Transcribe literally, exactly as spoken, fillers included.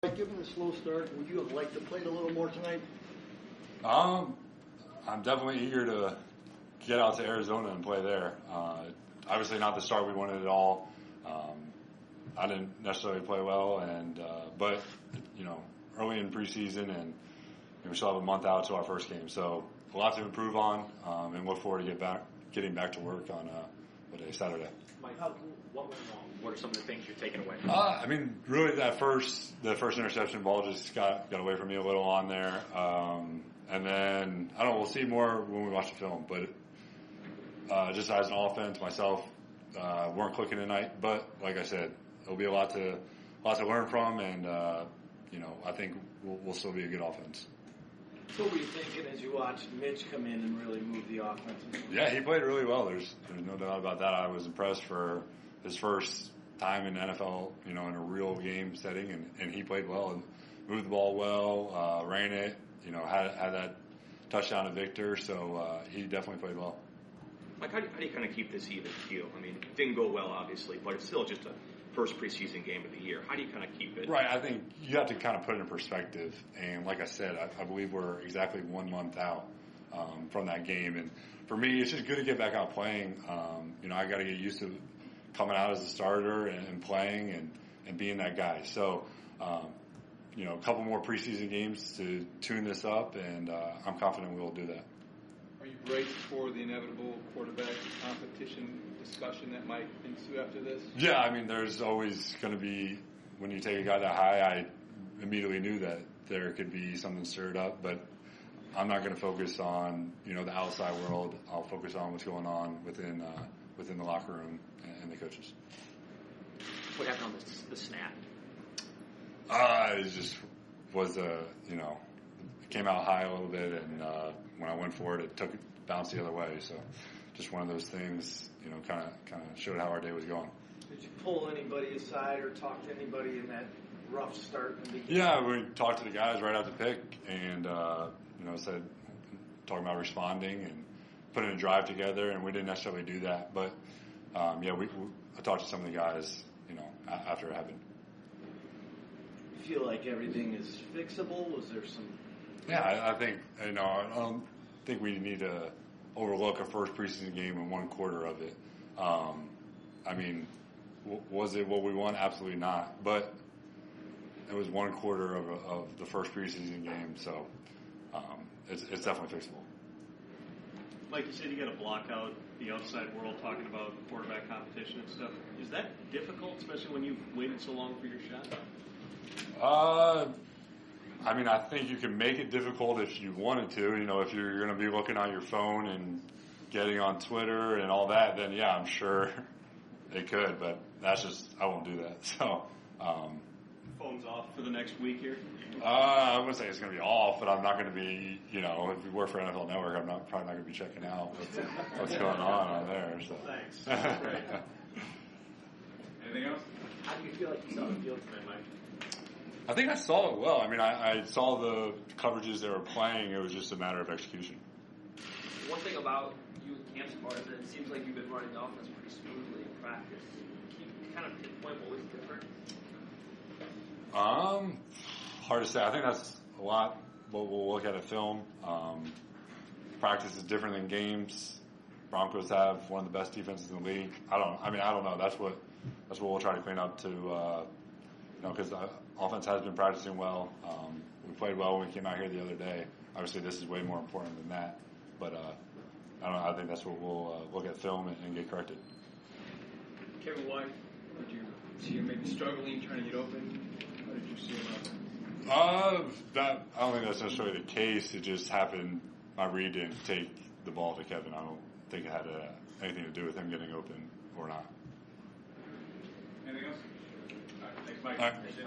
Given the slow start, would you have liked to play a little more tonight? Um, I'm definitely eager to get out to Arizona and play there. Uh, obviously not the start we wanted at all. Um, I didn't necessarily play well, and uh, but you know, early in preseason, and we still have a month out to our first game, so a lot to improve on, um, and look forward to get back, getting back to work on uh, what day, Saturday. Mike, how, what went wrong? What are some of the things you're taking away? Uh, I mean, really, that first the first interception ball just got got away from me a little on there, um, and then I don't know. We'll see more when we watch the film, but uh, just as an offense, myself uh, weren't clicking tonight. But like I said, it'll be a lot to lot to learn from, and uh, you know, I think we'll, we'll still be a good offense. What were you thinking as you watched Mitch come in and really move the offense? Yeah, he played really well. There's there's no doubt about that. I was impressed for his first time in the N F L, you know, in a real game setting, and, and he played well and moved the ball well, uh, ran it, you know, had had that touchdown to Victor, so uh, he definitely played well. Mike, how do, you, how do you kind of keep this even keel? I mean, it didn't go well, obviously, but it's still just a first preseason game of the year. How do you kind of keep it? Right, I think you have to kind of put it in perspective, and like I said, I, I believe we're exactly one month out um, from that game, and for me, it's just good to get back out playing. Um, you know, I got to get used to coming out as a starter and, and playing and, and being that guy. So, um, you know, a couple more preseason games to tune this up, and uh, I'm confident we will do that. Are you braced for the inevitable quarterback competition discussion that might ensue after this? Yeah, I mean, there's always going to be, when you take a guy that high, I immediately knew that there could be something stirred up, but I'm not going to focus on, you know, the outside world. I'll focus on what's going on within uh, within the locker room and the coaches. What happened on the, the snap? Uh, it just was a, you know, it came out high a little bit, and uh, when I went for it, it took it, bounced the other way. So just one of those things, you know, kind of kind of showed how our day was going. Did you pull anybody aside or talk to anybody in that rough start in the beginning? Yeah, we talked to the guys right out the pick, and uh, you know, said talking about responding and putting a drive together, and we didn't necessarily do that, but um, yeah, we, we I talked to some of the guys, you know, a- after it happened. You feel like everything is fixable? Was there some? Yeah, I, I think you know I don't think we need to overlook a first preseason game in one quarter of it. Um, I mean, w- was it what we want? Absolutely not. But it was one quarter of, of the first preseason game, so um, it's, it's definitely fixable. Mike, you said you got to block out the outside world talking about quarterback competition and stuff. Is that difficult, especially when you've waited so long for your shot? Uh, I mean, I think you can make it difficult if you wanted to. You know, if you're going to be looking on your phone and getting on Twitter and all that, then yeah, I'm sure it could. But that's just, I won't do that. So, um, phone's off for the next week here? Uh, I wouldn't say it's going to be off, but I'm not going to be, you know, if you work for N F L Network, I'm not probably not going to be checking out what's, what's going on on there. So. Thanks. That's great. Anything else? How do you feel like you saw the field tonight, Mike? I think I saw it well. I mean, I, I saw the coverages they were playing. It was just a matter of execution. One thing about you at camp so far is that it seems like you've been running the offense pretty smoothly in practice. Can you kind of pinpoint what was different? Um, hard to say. I think that's a lot what we'll look at at film. Um, practice is different than games. Broncos have one of the best defenses in the league. I don't. I mean, I don't know. That's what that's what we'll try to clean up to. Uh, you know, because the offense has been practicing well. Um, we played well when we came out here the other day. Obviously, this is way more important than that. But uh, I don't know. I think that's what we'll uh, look at film and, and get corrected. Kevin White, did you see him maybe struggling, trying to get open? How did you see him out there? Uh, that, I don't think that's necessarily the case. It just happened. My read didn't take the ball to Kevin. I don't think it had uh, anything to do with him getting open or not. Anything else? All right, thanks, Mike. All right.